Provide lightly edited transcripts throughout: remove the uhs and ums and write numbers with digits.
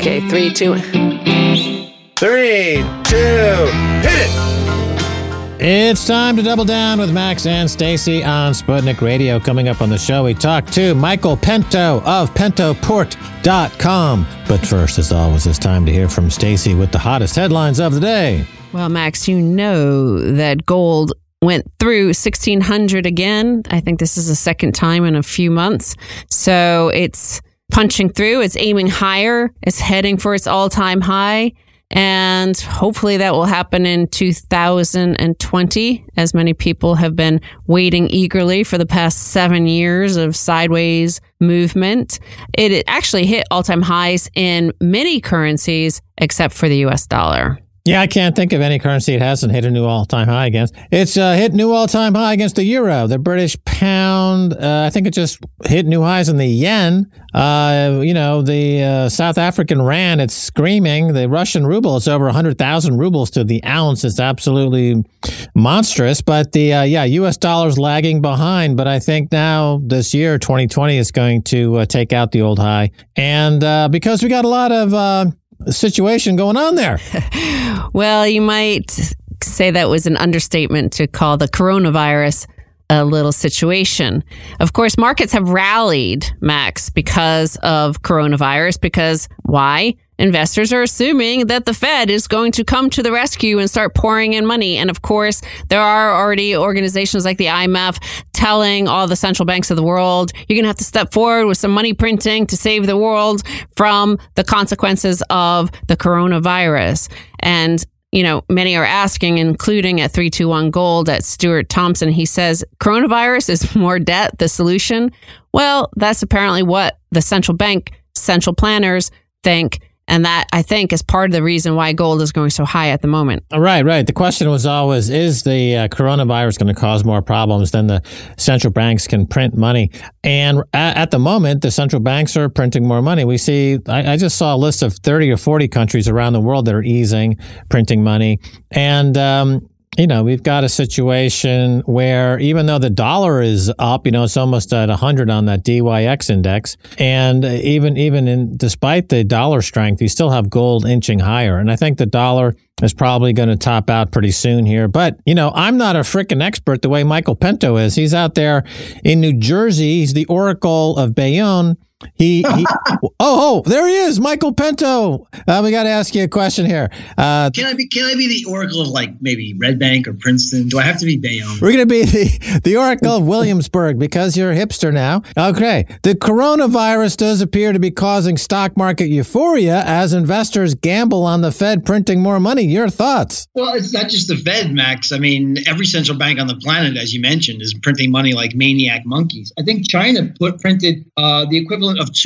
Okay, 3, 2. 3, 2, hit it! It's time to double down with Max and Stacy on Sputnik Radio. Coming up on the show, we talk to Michael Pento of pentoport.com. But first, as always, it's time to hear from Stacy with the hottest headlines of the day. Well, Max, you know that gold went through 1,600 again. I think this is the second time in a few months. So it's punching through. It's aiming higher. It's heading for its all-time high. And hopefully that will happen in 2020, as many people have been waiting eagerly for the past 7 years of sideways movement. It actually hit all-time highs in many currencies except for the US dollar. Yeah, I can't think of any currency it hasn't hit a new all-time high against. It's hit new all-time high against the euro, the British pound. I think it just hit new highs in the yen. The South African rand, it's screaming. The Russian ruble, it's over 100,000 rubles to the ounce. It's absolutely monstrous. But the U.S. dollar's lagging behind. But I think now this year, 2020, is going to take out the old high. And because we got a lot of situation going on there. Well, you might say that was an understatement to call the coronavirus a little situation. Of course, markets have rallied, Max, because of coronavirus. Because why? Investors are assuming that the Fed is going to come to the rescue and start pouring in money. And of course, there are already organizations like the IMF telling all the central banks of the world, you're going to have to step forward with some money printing to save the world from the consequences of the coronavirus. And many are asking, including at 321 Gold at Stuart Thompson. He says, coronavirus is more debt, the solution. Well, that's apparently what the central planners think. And that, I think, is part of the reason why gold is going so high at the moment. Right. The question was always, is the coronavirus going to cause more problems than the central banks can print money? And at the moment, the central banks are printing more money. We see, I just saw a list of 30 or 40 countries around the world that are easing, printing money. And we've got a situation where even though the dollar is up, it's almost at 100 on that DYX index. And despite the dollar strength, you still have gold inching higher. And I think the dollar is probably going to top out pretty soon here. But, I'm not a frickin' expert the way Michael Pento is. He's out there in New Jersey. He's the Oracle of Bayonne. There he is, Michael Pento. We got to ask you a question here. Can I be the Oracle of maybe Red Bank or Princeton? Do I have to be Bayonne? We're going to be the Oracle of Williamsburg because you're a hipster now. Okay. The coronavirus does appear to be causing stock market euphoria as investors gamble on the Fed printing more money. Your thoughts? Well, it's not just the Fed, Max. I mean, every central bank on the planet, as you mentioned, is printing money like maniac monkeys. I think China printed the equivalent of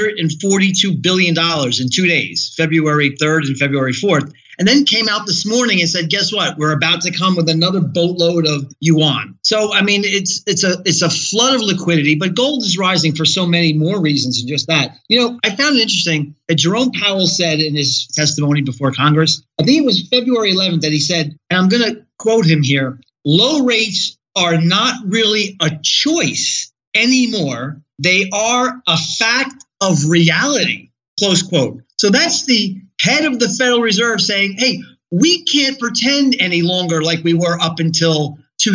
$242 billion in 2 days, February 3rd and February 4th, and then came out this morning and said, guess what? We're about to come with another boatload of yuan. So, I mean, it's a flood of liquidity, but gold is rising for so many more reasons than just that. I found it interesting that Jerome Powell said in his testimony before Congress, I think it was February 11th, that he said, and I'm going to quote him here, low rates are not really a choice anymore. They are a fact of reality, close quote. So that's the head of the Federal Reserve saying, hey, we can't pretend any longer like we were up until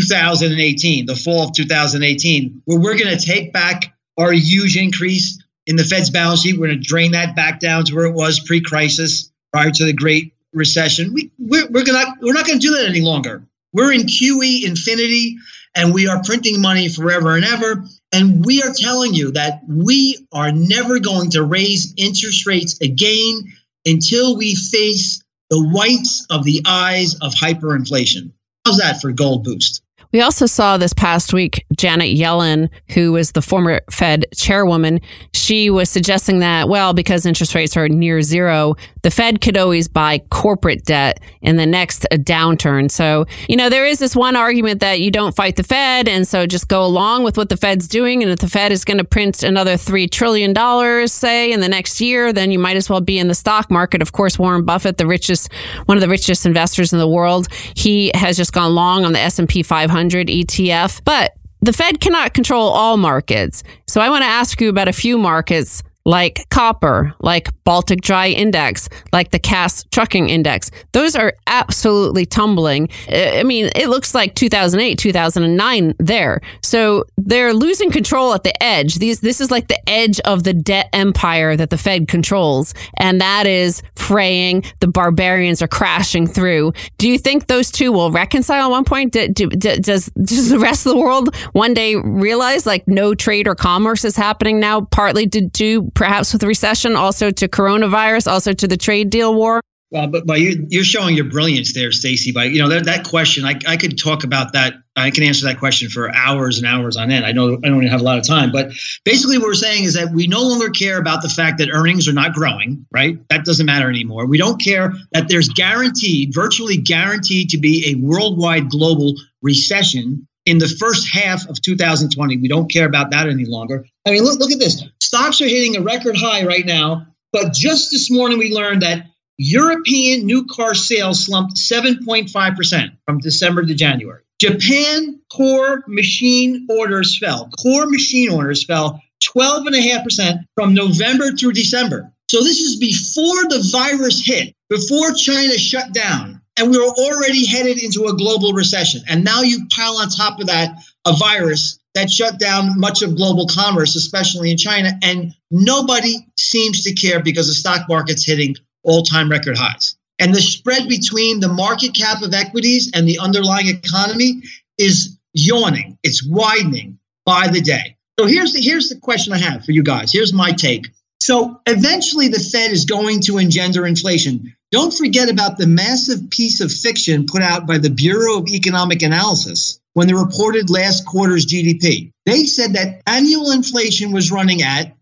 2018, the fall of 2018, where we're going to take back our huge increase in the Fed's balance sheet. We're going to drain that back down to where it was pre-crisis, prior to the Great Recession. We're not going to do that any longer. We're in QE infinity, and we are printing money forever and ever. And we are telling you that we are never going to raise interest rates again until we face the whites of the eyes of hyperinflation. How's that for gold boost? We also saw this past week, Janet Yellen, who was the former Fed chairwoman, she was suggesting that, because interest rates are near zero, the Fed could always buy corporate debt in the next downturn. So, there is this one argument that you don't fight the Fed, and so just go along with what the Fed's doing. And if the Fed is going to print another $3 trillion, say, in the next year, then you might as well be in the stock market. Of course, Warren Buffett, one of the richest investors in the world, he has just gone long on the S&P 500 ETF. But the Fed cannot control all markets. So I want to ask you about a few markets like copper, like Baltic Dry Index, like the Cass Trucking Index. Those are absolutely tumbling. I mean, it looks like 2008, 2009 there. So they're losing control at the edge. This is like the edge of the debt empire that the Fed controls, and that is fraying. The barbarians are crashing through. Do you think those two will reconcile at one point? Does the rest of the world one day realize like no trade or commerce is happening now, partly due perhaps with recession, also to coronavirus, also to the trade deal war? Well, but you're showing your brilliance there, Stacey. By that question, I could talk about that. I can answer that question for hours and hours on end. I know I don't have a lot of time, but basically what we're saying is that we no longer care about the fact that earnings are not growing, right? That doesn't matter anymore. We don't care that there's virtually guaranteed to be a worldwide global recession in the first half of 2020. We don't care about that any longer. I mean, look at this. Stocks are hitting a record high right now, but just this morning we learned that European new car sales slumped 7.5% from December to January. Japan core machine orders fell. Core machine orders fell 12.5% from November through December. So this is before the virus hit, before China shut down, and we were already headed into a global recession. And now you pile on top of that a virus that shut down much of global commerce, especially in China, and nobody seems to care because the stock market's hitting all-time record highs. And the spread between the market cap of equities and the underlying economy is yawning. It's widening by the day. So here's the question I have for you guys. Here's my take. So eventually the Fed is going to engender inflation. Don't forget about the massive piece of fiction put out by the Bureau of Economic Analysis when they reported last quarter's GDP. They said that annual inflation was running at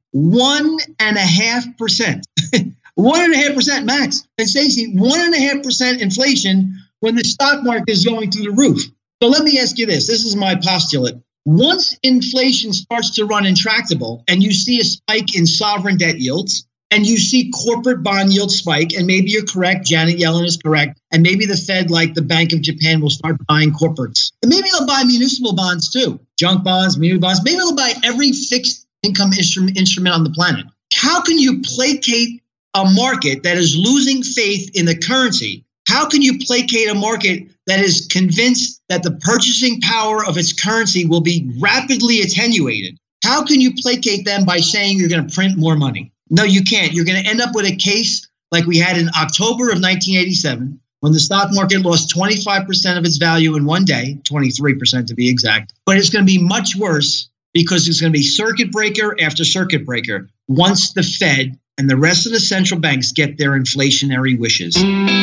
1.5%. 1.5%, Max. And Stacey, 1.5% inflation when the stock market is going through the roof. So let me ask you this. This is my postulate. Once inflation starts to run intractable and you see a spike in sovereign debt yields and you see corporate bond yields spike, and maybe you're correct, Janet Yellen is correct, and maybe the Fed, like the Bank of Japan, will start buying corporates. And maybe they'll buy municipal bonds too, junk bonds, muni bonds. Maybe they'll buy every fixed income instrument on the planet. How can you placate a market that is losing faith in the currency? How can you placate a market that is convinced that the purchasing power of its currency will be rapidly attenuated? How can you placate them by saying you're going to print more money? No, you can't. You're going to end up with a case like we had in October of 1987, when the stock market lost 25% of its value in one day, 23% to be exact. But it's going to be much worse because it's going to be circuit breaker after circuit breaker once the Fed and the rest of the central banks get their inflationary wishes.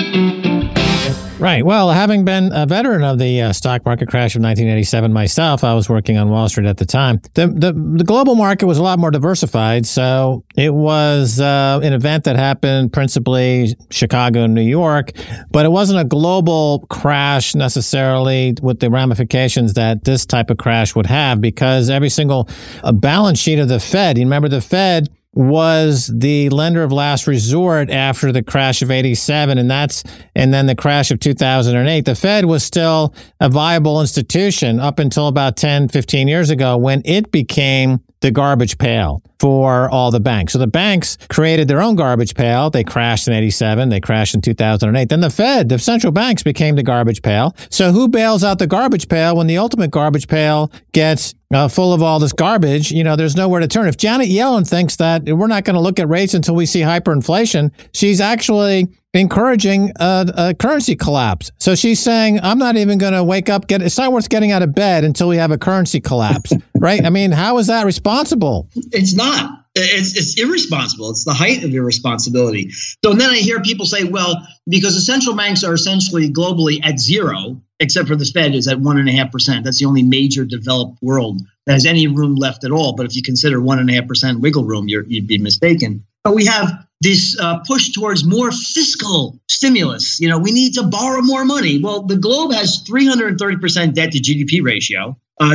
Right. Well, having been a veteran of the stock market crash of 1987 myself, I was working on Wall Street at the time. The global market was a lot more diversified. So it was an event that happened principally Chicago and New York, but it wasn't a global crash necessarily with the ramifications that this type of crash would have, because every single balance sheet of the Fed, you remember the Fed was the lender of last resort after the crash of 87 and then the crash of 2008. The Fed was still a viable institution up until about 10, 15 years ago when it became the garbage pail for all the banks. So the banks created their own garbage pail. They crashed in 87. They crashed in 2008. Then the Fed, the central banks, became the garbage pail. So who bails out the garbage pail when the ultimate garbage pail gets full of all this garbage? You know, there's nowhere to turn. If Janet Yellen thinks that we're not going to look at rates until we see hyperinflation, she's actually encouraging a currency collapse. So she's saying, I'm not even going to wake up, it's not worth getting out of bed until we have a currency collapse, right? I mean, how is that responsible? It's not. It's irresponsible. It's the height of irresponsibility. So then I hear people say, well, because the central banks are essentially globally at zero, except for the Fed is at 1.5%. That's the only major developed world that has any room left at all. But if you consider 1.5% wiggle room, you'd be mistaken. But we have this push towards more fiscal stimulus. You know, we need to borrow more money. Well, the globe has 330% debt to GDP ratio,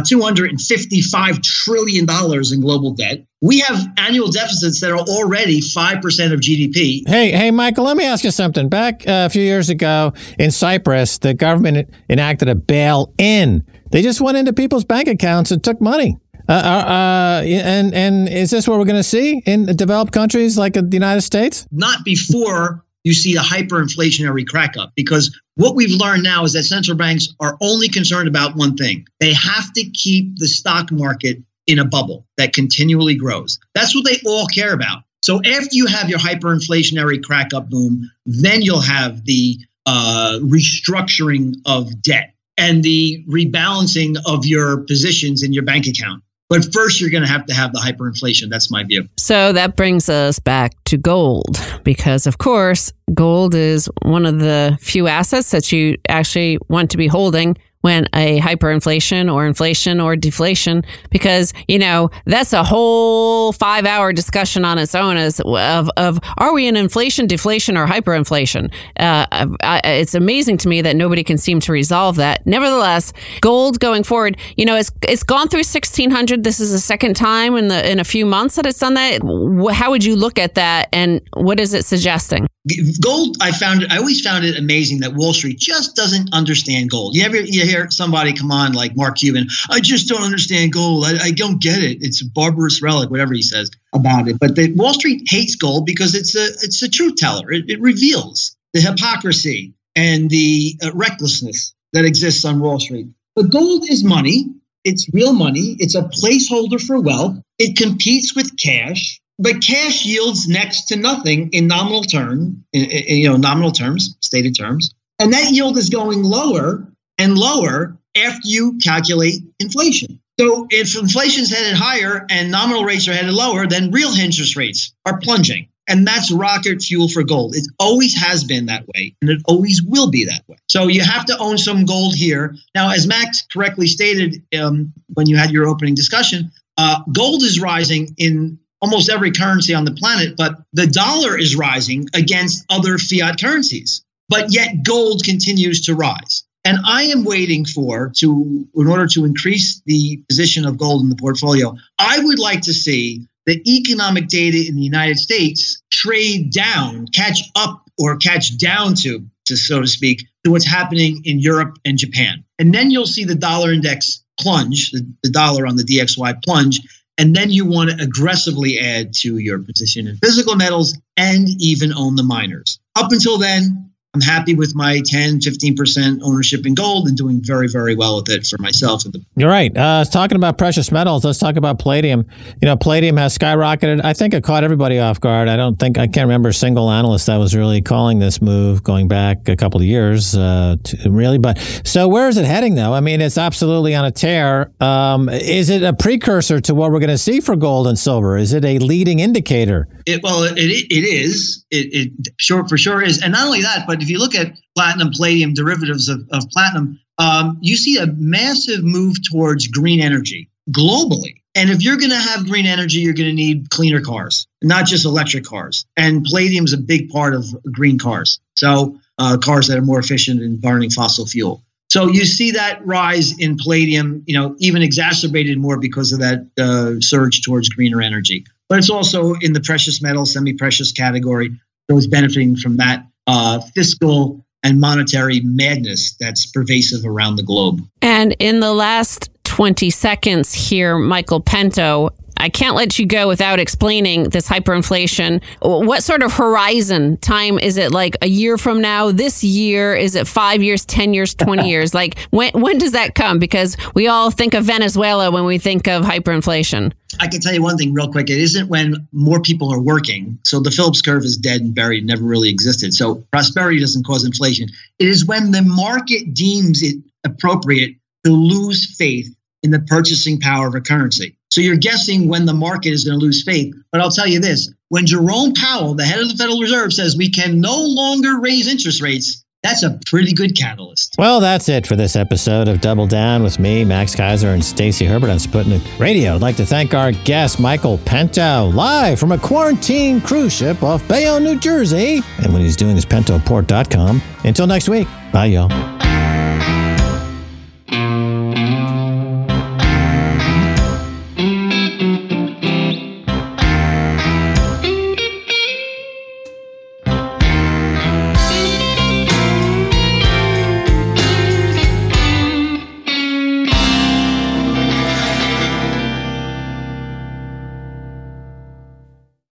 $255 trillion in global debt. We have annual deficits that are already 5% of GDP. Hey, Michael, let me ask you something. Back a few years ago in Cyprus, the government enacted a bail-in. They just went into people's bank accounts and took money. And is this what we're going to see in developed countries like the United States? Not before you see a hyperinflationary crack up, because what we've learned now is that central banks are only concerned about one thing. They have to keep the stock market in a bubble that continually grows. That's what they all care about. So after you have your hyperinflationary crack up boom, then you'll have the restructuring of debt and the rebalancing of your positions in your bank account. But first, you're going to have the hyperinflation. That's my view. So that brings us back to gold, because, of course, gold is one of the few assets that you actually want to be holding when a hyperinflation or inflation or deflation, because, that's a whole 5-hour discussion on its own of are we in inflation, deflation, or hyperinflation? It's amazing to me that nobody can seem to resolve that. Nevertheless, gold going forward, it's gone through 1,600. This is the second time in a few months that it's done that. How would you look at that, and what is it suggesting? Gold, I always found it amazing that Wall Street just doesn't understand gold. You hear somebody come on like Mark Cuban, I just don't understand gold. I don't get it. It's a barbarous relic, whatever he says about it. But Wall Street hates gold because it's a truth teller. It reveals the hypocrisy and the recklessness that exists on Wall Street. But gold is money. It's real money. It's a placeholder for wealth. It competes with cash. But cash yields next to nothing in nominal terms, stated terms. And that yield is going lower and lower after you calculate inflation. So if inflation's headed higher and nominal rates are headed lower, then real interest rates are plunging. And that's rocket fuel for gold. It always has been that way, and it always will be that way. So you have to own some gold here. Now, as Max correctly stated when you had your opening discussion, gold is rising in almost every currency on the planet, but the dollar is rising against other fiat currencies. But yet gold continues to rise. And I am waiting in order to increase the position of gold in the portfolio, I would like to see the economic data in the United States trade down, catch up or catch down to so to speak, to what's happening in Europe and Japan. And then you'll see the dollar index plunge, the dollar on the DXY plunge. And then you want to aggressively add to your position in physical metals and even own the miners. Up until then, I'm happy with my 10, 15% ownership in gold and doing very, very well with it for myself. You're right. Talking about precious metals, let's talk about palladium. Palladium has skyrocketed. I think it caught everybody off guard. I can't remember a single analyst that was really calling this move going back a couple of years, really. But so where is it heading, though? I mean, it's absolutely on a tear. Is it a precursor to what we're going to see for gold and silver? Is it a leading indicator? It is. It for sure is. And not only that, but if you look at platinum, palladium, derivatives of platinum, you see a massive move towards green energy globally. And if you're going to have green energy, you're going to need cleaner cars, not just electric cars. And palladium is a big part of green cars. So cars that are more efficient in burning fossil fuel. So you see that rise in palladium, even exacerbated more because of that surge towards greener energy. But it's also in the precious metal, semi-precious category. So it's benefiting from that fiscal and monetary madness that's pervasive around the globe. And in the last 20 seconds here, Michael Pento, I can't let you go without explaining this hyperinflation. What sort of horizon time is it, like a year from now, this year? Is it 5 years, 10 years, 20 years? Like when does that come? Because we all think of Venezuela when we think of hyperinflation. I can tell you one thing real quick. It isn't when more people are working. So the Phillips curve is dead and buried, never really existed. So prosperity doesn't cause inflation. It is when the market deems it appropriate to lose faith in the purchasing power of a currency. So you're guessing when the market is going to lose faith. But I'll tell you this, when Jerome Powell, the head of the Federal Reserve, says we can no longer raise interest rates, that's a pretty good catalyst. Well, that's it for this episode of Double Down with me, Max Kaiser, and Stacey Herbert on Sputnik Radio. I'd like to thank our guest, Michael Pento, live from a quarantine cruise ship off Bayonne, New Jersey. And when he's doing his pentoport.com. Until next week, bye, y'all.